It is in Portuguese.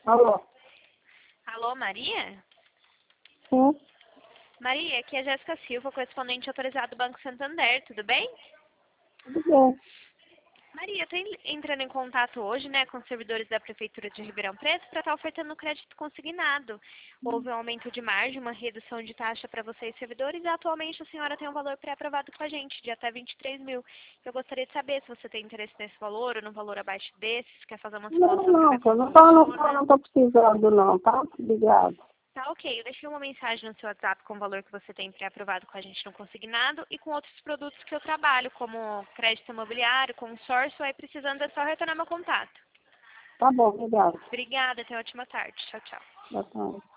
Alô? Alô, Maria? Sim, Maria, aqui é a Jéssica Silva, correspondente autorizado do Banco Santander, tudo bem? tudo bem. Maria, eu tô entrando em contato hoje, né, com os servidores da Prefeitura de Ribeirão Preto para estar ofertando crédito consignado. Houve um aumento de margem, uma redução de taxa para vocês, servidores, e atualmente a senhora tem um valor pré-aprovado com a gente, de até 23 mil. Eu gostaria de saber se você tem interesse nesse valor ou num valor abaixo desse, se quer fazer uma Não, simulação para não, ver eu como não funciona. tô precisando não, tá? Obrigado. Tá, ok. Eu deixei uma mensagem no seu WhatsApp com o valor que você tem pré-aprovado com a gente no consignado e com outros produtos que eu trabalho, como crédito imobiliário, consórcio. Aí precisando é só retornar meu contato. Tá bom, obrigado. Obrigada, tenha uma ótima tarde. Tchau, tchau. Boa tarde.